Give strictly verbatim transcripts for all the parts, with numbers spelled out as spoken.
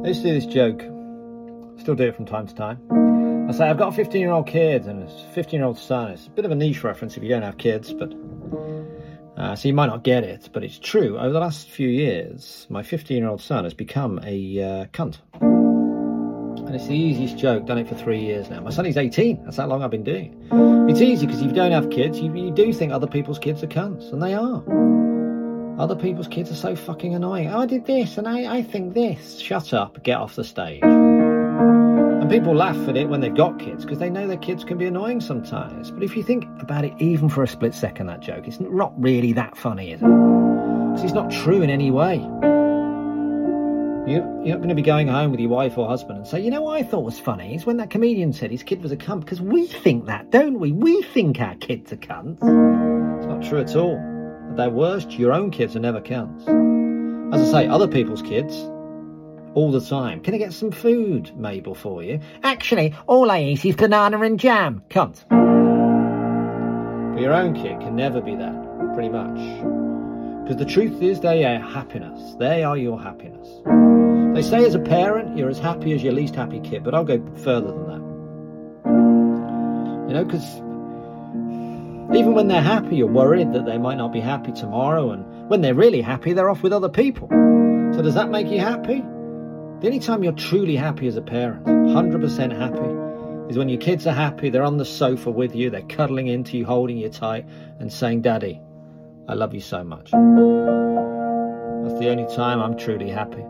I used to do this joke, still do it from time to time. I say, I've got a fifteen-year-old kid and a fifteen-year-old son. It's a bit of a niche reference if you don't have kids, but uh, so you might not get it, but it's true. Over the last few years, my fifteen-year-old son has become a uh, cunt. And it's the easiest joke, done it for three years now. My son is eighteen, that's how long I've been doing it. It's easy because if you don't have kids, you, you do think other people's kids are cunts, and they are. Other people's kids are so fucking annoying. Oh, I did this, and I, I think this. Shut up, get off the stage. And people laugh at it when they've got kids because they know their kids can be annoying sometimes. But if you think about it even for a split second, that joke, it's not really that funny, is it? Because it's not true in any way. You're not going to be going home with your wife or husband and say, you know what I thought was funny? Is when that comedian said his kid was a cunt. Because we think that, don't we? We think our kids are cunts. It's not true at all. At their worst, your own kids are never cunts. As I say, other people's kids, all the time. Can I get some food, Mabel, for you? Actually, all I eat is banana and jam. Cunt. But your own kid can never be that, pretty much. Because the truth is, they are happiness. They are your happiness. They say as a parent, you're as happy as your least happy kid, but I'll go further than that. You know, because even when they're happy, you're worried that they might not be happy tomorrow, and when they're really happy, they're off with other people. So does that make you happy? The only time you're truly happy as a parent, one hundred percent happy, is when your kids are happy, they're on the sofa with you, they're cuddling into you, holding you tight, and saying, Daddy, I love you so much. That's the only time I'm truly happy.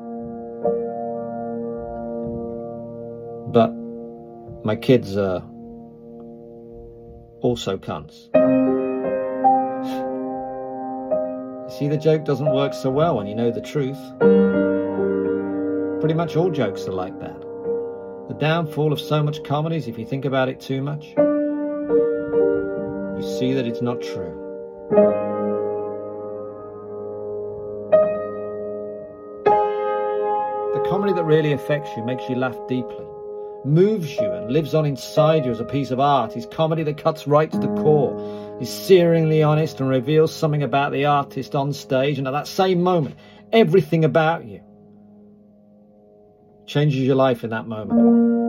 But my kids are also cunts. You see, the joke doesn't work so well when you know the truth. Pretty much all jokes are like that. The downfall of so much comedy is if you think about it too much, you see that it's not true. The comedy that really affects you, makes you laugh deeply, moves you and lives on inside you as a piece of art, is comedy that cuts right to the core, is searingly honest and reveals something about the artist on stage, and at that same moment, everything about you changes your life in that moment.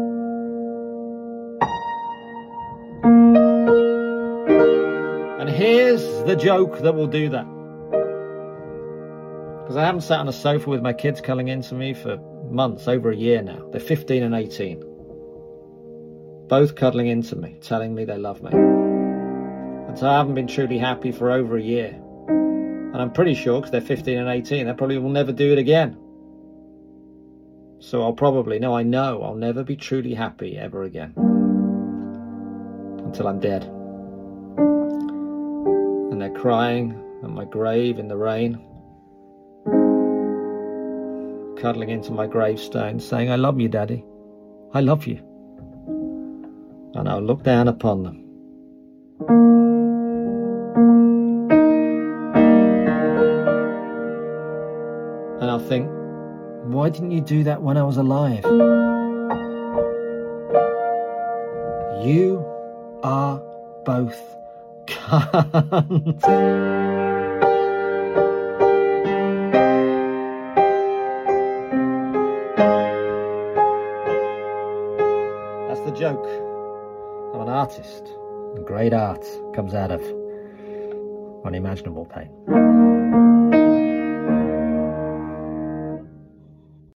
And here's the joke that will do that. Because I haven't sat on a sofa with my kids calling into me for months, over a year now. They're fifteen and eighteen. Both cuddling into me, telling me they love me. And so I haven't been truly happy for over a year. And I'm pretty sure, because they're fifteen and eighteen, they probably will never do it again. So I'll probably, no, I know I'll never be truly happy ever again. Until I'm dead. And they're crying at my grave in the rain. Cuddling into my gravestone, saying, I love you, Daddy. I love you. And I'll look down upon them. And I'll think, why didn't you do that when I was alive? You are both cunts. That's the joke. I'm an artist, and great art comes out of unimaginable pain.